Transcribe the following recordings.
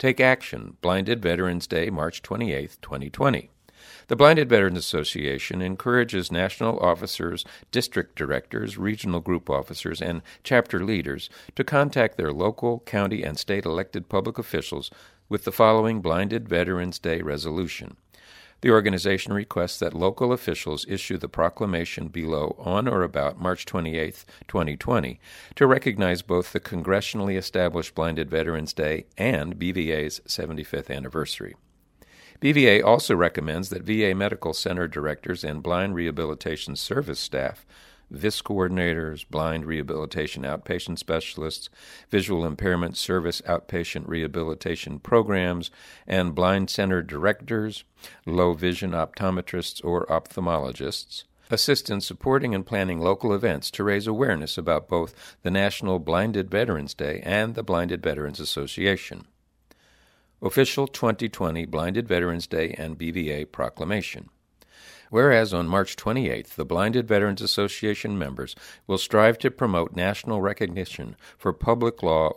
Take action. Blinded Veterans Day, March 28, 2020. The Blinded Veterans Association encourages national officers, district directors, regional group officers, and chapter leaders to contact their local, county, and state elected public officials with the following Blinded Veterans Day resolution. The organization requests that local officials issue the proclamation below on or about March 28, 2020, to recognize both the congressionally established Blinded Veterans Day and BVA's 75th anniversary. BVA also recommends that VA Medical Center directors and blind rehabilitation service staff, VIS coordinators, blind rehabilitation outpatient specialists, visual impairment service outpatient rehabilitation programs, and blind center directors, low vision optometrists or ophthalmologists, assist in supporting and planning local events to raise awareness about both the National Blinded Veterans Day and the Blinded Veterans Association. Official 2020 Blinded Veterans Day and BVA Proclamation. Whereas on March 28th, the Blinded Veterans Association members will strive to promote national recognition for Public Law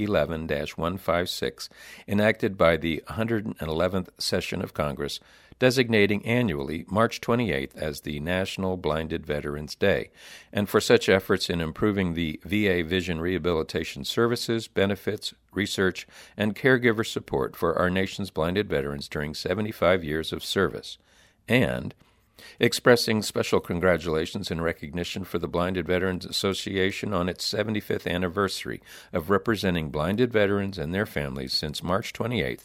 111-156, enacted by the 111th Session of Congress, designating annually March 28th as the National Blinded Veterans Day, and for such efforts in improving the VA vision rehabilitation services, benefits, research, and caregiver support for our nation's blinded veterans during 75 years of service, and expressing special congratulations and recognition for the Blinded Veterans Association on its 75th anniversary of representing blinded veterans and their families since March 28,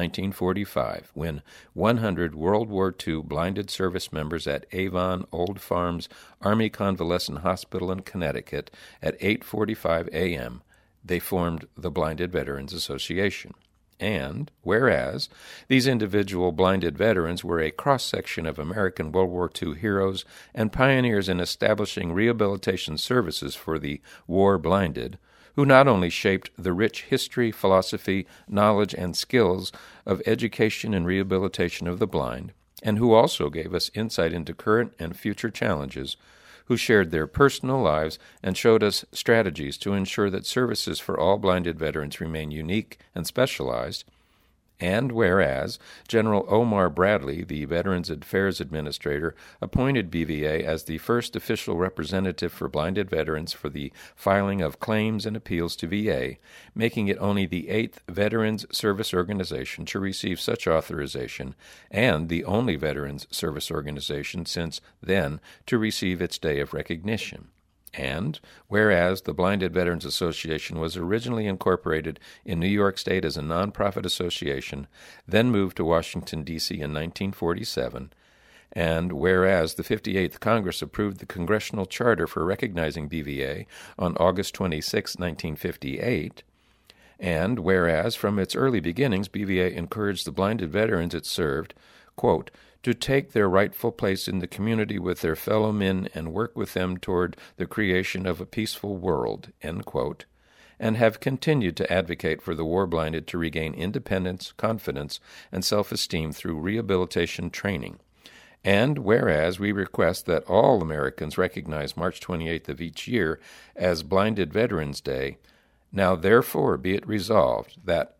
1945, when 100 World War II blinded service members at Avon Old Farms Army Convalescent Hospital in Connecticut at 8:45 a.m. they formed the Blinded Veterans Association. And, whereas these individual blinded veterans were a cross-section of American World War II heroes and pioneers in establishing rehabilitation services for the war-blinded, who not only shaped the rich history, philosophy, knowledge, and skills of education and rehabilitation of the blind, and who also gave us insight into current and future challenges, who shared their personal lives and showed us strategies to ensure that services for all blinded veterans remain unique and specialized, and whereas General Omar Bradley, the Veterans Affairs Administrator, appointed BVA as the first official representative for blinded veterans for the filing of claims and appeals to VA, making it only the 8th Veterans Service Organization to receive such authorization, and the only Veterans Service Organization since then to receive its day of recognition. And, whereas the Blinded Veterans Association was originally incorporated in New York State as a nonprofit association, then moved to Washington, D.C. in 1947, and whereas the 58th Congress approved the Congressional Charter for recognizing BVA on August 26, 1958, and whereas from its early beginnings BVA encouraged the blinded veterans it served, quote, to take their rightful place in the community with their fellow men and work with them toward the creation of a peaceful world, end quote, and have continued to advocate for the war-blinded to regain independence, confidence, and self-esteem through rehabilitation training. And whereas we request that all Americans recognize March 28th of each year as Blinded Veterans Day, now therefore be it resolved that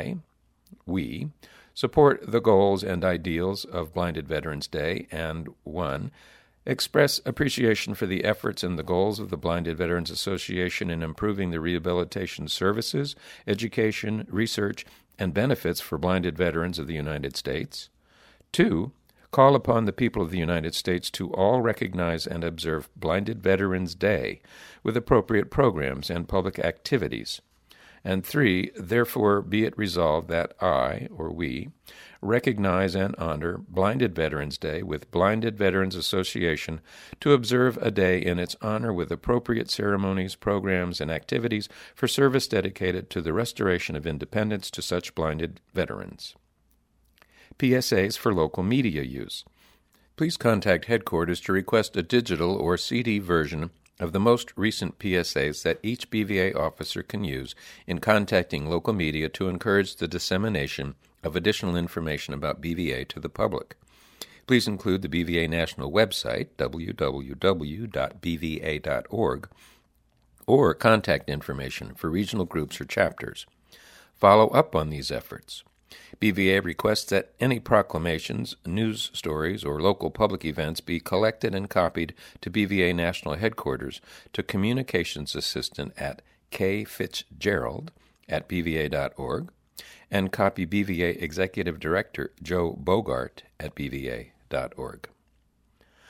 we, support the goals and ideals of Blinded Veterans Day, and 1. Express appreciation for the efforts and the goals of the Blinded Veterans Association in improving the rehabilitation services, education, research, and benefits for blinded veterans of the United States. 2. Call upon the people of the United States to all recognize and observe Blinded Veterans Day with appropriate programs and public activities. And 3, therefore be it resolved that we, recognize and honor Blinded Veterans Day with Blinded Veterans Association to observe a day in its honor with appropriate ceremonies, programs, and activities for service dedicated to the restoration of independence to such blinded veterans. PSAs for local media use. Please contact headquarters to request a digital or CD version of the most recent PSAs that each BVA officer can use in contacting local media to encourage the dissemination of additional information about BVA to the public. Please include the BVA National website, www.bva.org, or contact information for regional groups or chapters. follow up on these efforts. BVA requests that any proclamations, news stories, or local public events be collected and copied to BVA National Headquarters to Communications Assistant at kfitzgerald@bva.org and copy BVA Executive Director Joe Bogart at bva.org.